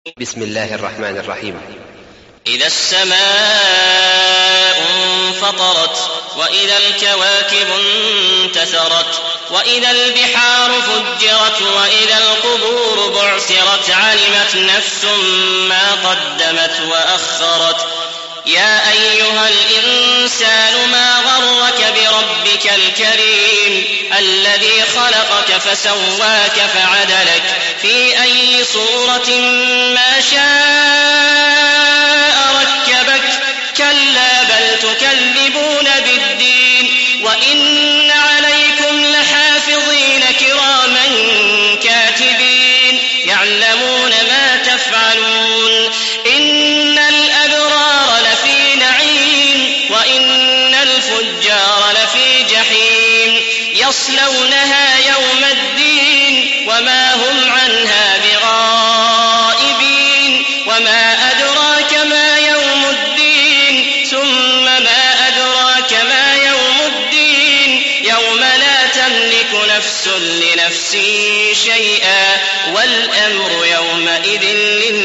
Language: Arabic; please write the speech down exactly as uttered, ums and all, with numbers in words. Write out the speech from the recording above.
بسم الله الرحمن الرحيم. إذا السماء انفطرت وإذا الكواكب انتثرت وإذا البحار فجرت وإذا القبور بعثرت علمت نفس ما قدمت وأخرت. يا أيها الإنسان ما غرك بربك الكريم الذي خلقك فسواك فعدلك في أي صورة ما شاء ركبك. كلا بل تكذبون بالدين وإن عليكم لحافظين كراما كاتبين يعلمون ما تفعلون. إن الأبرار لفي نعيم وإن الفجار لفي جحيم يصلونها يوم الدين وما هم عنها بغائبين. وما أدراك ما يوم الدين ثم ما أدراك ما يوم الدين يوم لا تملك نفس لنفس شيئا والأمر يومئذ لله.